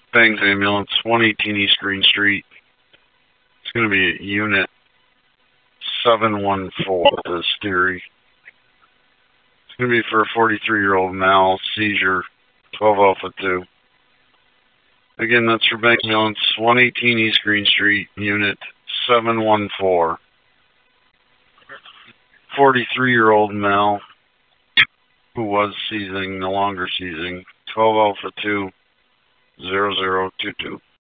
Bangs Ambulance, 118 East Green Street. It's going to be at Unit 714, this theory. It's going to be for a 43-year-old male, seizure, 12 Alpha 2. Again, that's for Bangs Ambulance, 118 East Green Street, Unit 714. 43-year-old male who was seizing, no longer seizing, 12 Alpha 2, 0022.